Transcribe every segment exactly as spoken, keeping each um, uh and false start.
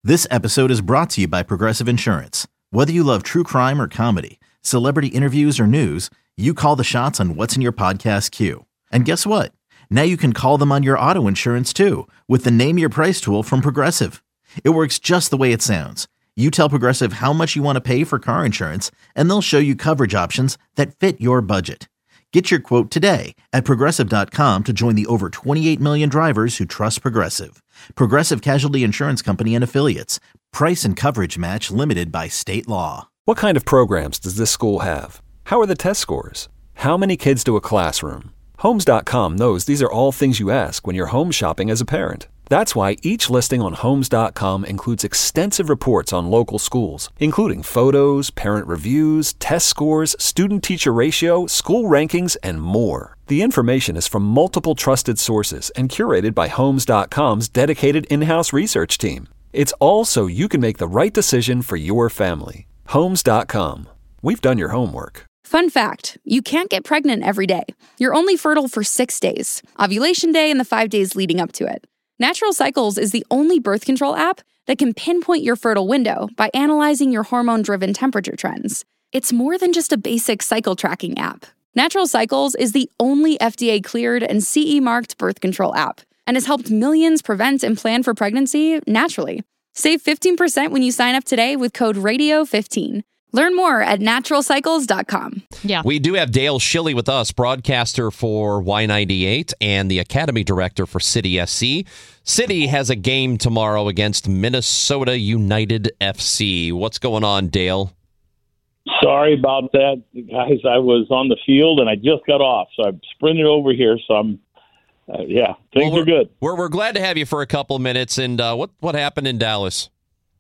This episode is brought to you by Progressive Insurance. Whether you love true crime or comedy, celebrity interviews or news, you call the shots on what's in your podcast queue. And guess what? Now you can call them on your auto insurance too with the Name Your Price tool from Progressive. It works just the way it sounds. You tell Progressive how much you want to pay for car insurance, and they'll show you coverage options that fit your budget. Get your quote today at Progressive dot com to join the over twenty-eight million drivers who trust Progressive. Progressive Casualty Insurance Company and Affiliates. Price and coverage match limited by state law. What kind of programs does this school have? How are the test scores? How many kids to a classroom? Homes dot com knows these are all things you ask when you're home shopping as a parent. That's why each listing on Homes dot com includes extensive reports on local schools, including photos, parent reviews, test scores, student-teacher ratio, school rankings, and more. The information is from multiple trusted sources and curated by Homes dot com's dedicated in-house research team. It's all so you can make the right decision for your family. Homes dot com. We've done your homework. Fun fact, you can't get pregnant every day. You're only fertile for six days, ovulation day and the five days leading up to it. Natural Cycles is the only birth control app that can pinpoint your fertile window by analyzing your hormone-driven temperature trends. It's more than just a basic cycle tracking app. Natural Cycles is the only F D A-cleared and C E-marked birth control app and has helped millions prevent and plan for pregnancy naturally. Save fifteen percent when you sign up today with code radio fifteen. Learn more at natural cycles dot com. Yeah. We do have Dale Schilly with us, broadcaster for Y ninety-eight and the Academy Director for City S C. City has a game tomorrow against Minnesota United F C. What's going on, Dale? Sorry about that, guys. I was on the field and I just got off, so I sprinted over here. So I'm, uh, yeah, things well, are good. We're we're glad to have you for a couple of minutes. And uh, what what happened in Dallas?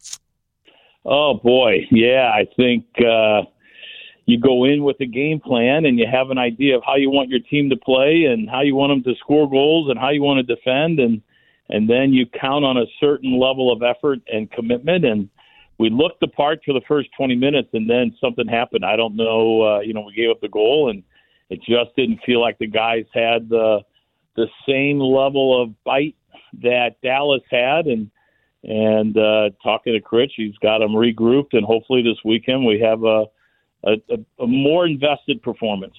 Oh, boy. Yeah, I think uh, you go in with a game plan and you have an idea of how you want your team to play and how you want them to score goals and how you want to defend. And, and then you count on a certain level of effort and commitment. And we looked the part for the first twenty minutes and then something happened. I don't know. Uh, you know, we gave up the goal and it just didn't feel like the guys had the, the same level of bite that Dallas had. And, And uh, talking to Critch, he's got them regrouped, and hopefully this weekend we have a, a, a more invested performance.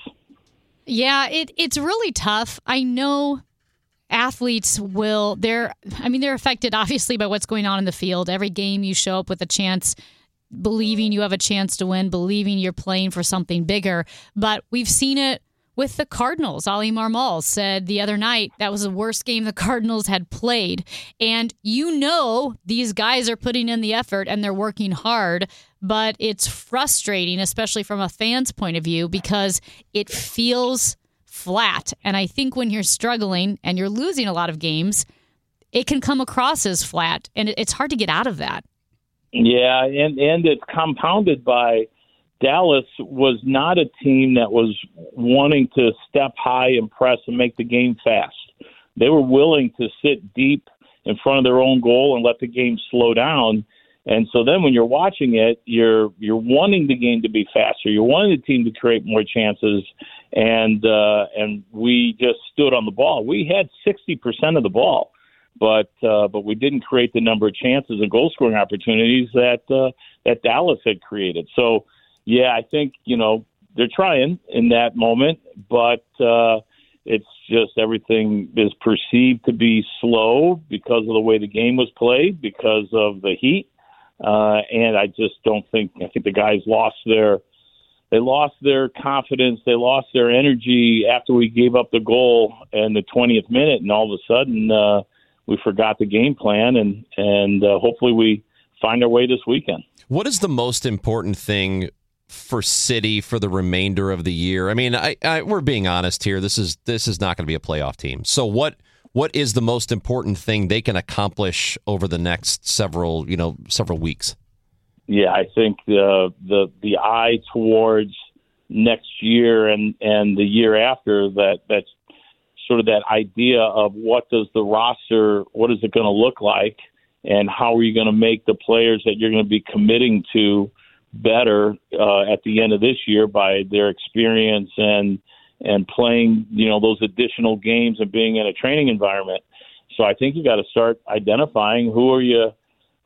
Yeah, it, it's really tough. I know athletes will, they're, I mean, they're affected obviously by what's going on in the field. Every game you show up with a chance, believing you have a chance to win, believing you're playing for something bigger. But we've seen it with the Cardinals. Ali Marmol said the other night that was the worst game the Cardinals had played. And you know these guys are putting in the effort and they're working hard, but it's frustrating, especially from a fan's point of view, because it feels flat. And I think when you're struggling and you're losing a lot of games, it can come across as flat, and it's hard to get out of that. Yeah, and, and it's compounded by Dallas was not a team that was wanting to step high and press and make the game fast. They were willing to sit deep in front of their own goal and let the game slow down. And so then when you're watching it, you're you're wanting the game to be faster. You're wanting the team to create more chances. And uh, and we just stood on the ball. We had sixty percent of the ball, but uh, but we didn't create the number of chances and goal scoring opportunities that uh, that Dallas had created. So. Yeah, I think, you know, they're trying in that moment, but uh, it's just everything is perceived to be slow because of the way the game was played, because of the heat. Uh, and I just don't think, I think the guys lost their, they lost their confidence. They lost their energy after we gave up the goal in the twentieth minute. And all of a sudden uh, we forgot the game plan, and, and uh, hopefully we find our way this weekend. What is the most important thing for City for the remainder of the year? I mean, I, I, we're being honest here. This is this is not going to be a playoff team. So what what is the most important thing they can accomplish over the next several you know several weeks? Yeah, I think the the the eye towards next year and, and the year after, that that's sort of that idea of what does the roster, what is it going to look like, and how are you going to make the players that you're going to be committing to better uh, at the end of this year by their experience and and playing, you know, those additional games and being in a training environment. So I think you got to start identifying who are you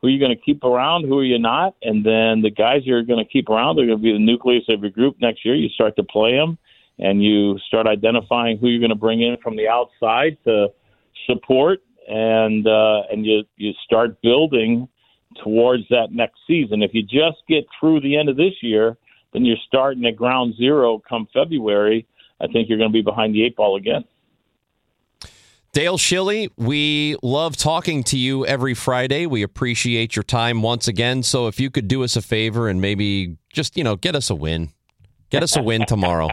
who are you going to keep around, who are you not, and then the guys you're going to keep around, they're going to be the nucleus of your group next year. You start to play them, and you start identifying who you're going to bring in from the outside to support, and uh, and you you start building towards that next season. If you just get through the end of this year, then you're starting at ground zero come February. I think you're going to be behind the eight ball again. Dale Schilly, we love talking to you every Friday. We appreciate your time once again. So if you could do us a favor and maybe just, you know, get us a win. Get us a win tomorrow.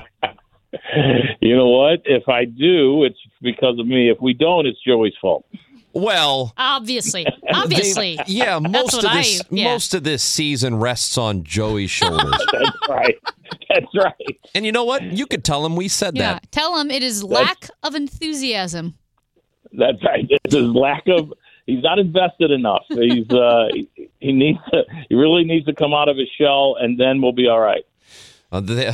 You know what? If I do, it's because of me. If we don't, it's Joey's fault. Well, obviously, obviously, they, yeah. Most of this, I, yeah. most of this season rests on Joey's shoulders. That's right. That's right. And you know what? You could tell him we said yeah, that. Tell him it is lack That's, of enthusiasm. That's right. It's his lack of. He's not invested enough. He's uh, he, he needs. To, he really needs to come out of his shell, and then we'll be all right. Uh, the,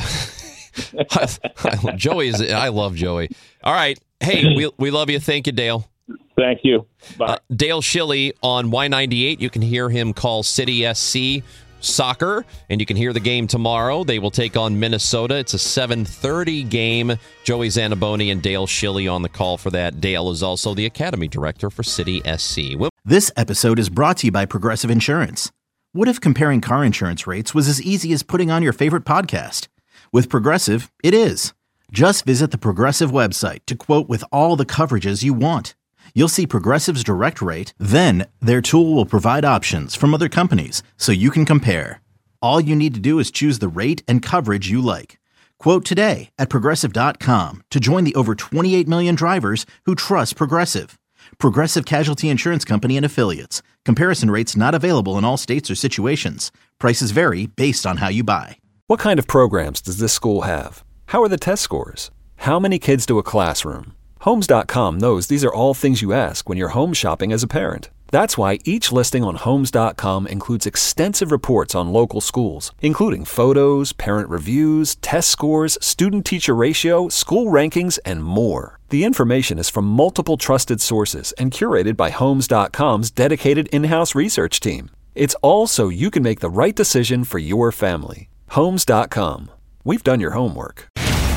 I, I, Joey is. I love Joey. All right. Hey, we we love you. Thank you, Dale. Thank you. Bye. Uh, Dale Schilly on Y ninety-eight. You can hear him call City S C soccer, and you can hear the game tomorrow. They will take on Minnesota. It's a seven thirty game. Joey Zanaboni and Dale Schilly on the call for that. Dale is also the Academy Director for City S C. We'll- This episode is brought to you by Progressive Insurance. What if comparing car insurance rates was as easy as putting on your favorite podcast? With Progressive, it is. Just visit the Progressive website to quote with all the coverages you want. You'll see Progressive's direct rate, then their tool will provide options from other companies so you can compare. All you need to do is choose the rate and coverage you like. Quote today at Progressive dot com to join the over twenty-eight million drivers who trust Progressive. Progressive Casualty Insurance Company and Affiliates. Comparison rates not available in all states or situations. Prices vary based on how you buy. What kind of programs does this school have? How are the test scores? How many kids do a classroom? Homes dot com knows these are all things you ask when you're home shopping as a parent. That's why each listing on Homes dot com includes extensive reports on local schools, including photos, parent reviews, test scores, student-teacher ratio, school rankings, and more. The information is from multiple trusted sources and curated by Homes dot com's dedicated in-house research team. It's all so you can make the right decision for your family. Homes dot com. We've done your homework.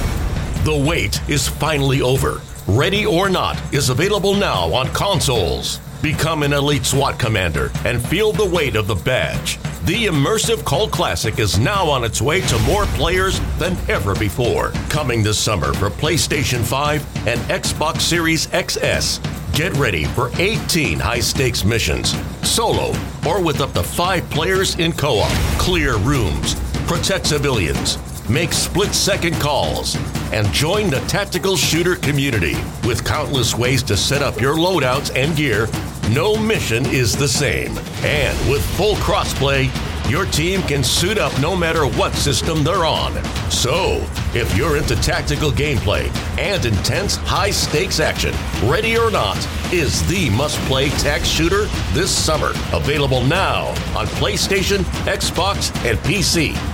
The wait is finally over. Ready or Not is available now on consoles. Become an elite SWAT commander and feel the weight of the badge. The immersive Cult Classic is now on its way to more players than ever before. Coming this summer for PlayStation five and Xbox Series X S. Get ready for eighteen high-stakes missions, solo or with up to five players in co-op. Clear rooms, protect civilians, make split-second calls, and join the tactical shooter community. With countless ways to set up your loadouts and gear, no mission is the same. And with full crossplay, your team can suit up no matter what system they're on. So, if you're into tactical gameplay and intense high-stakes action, Ready or Not is the must-play tac shooter this summer. Available now on PlayStation, Xbox, and P C.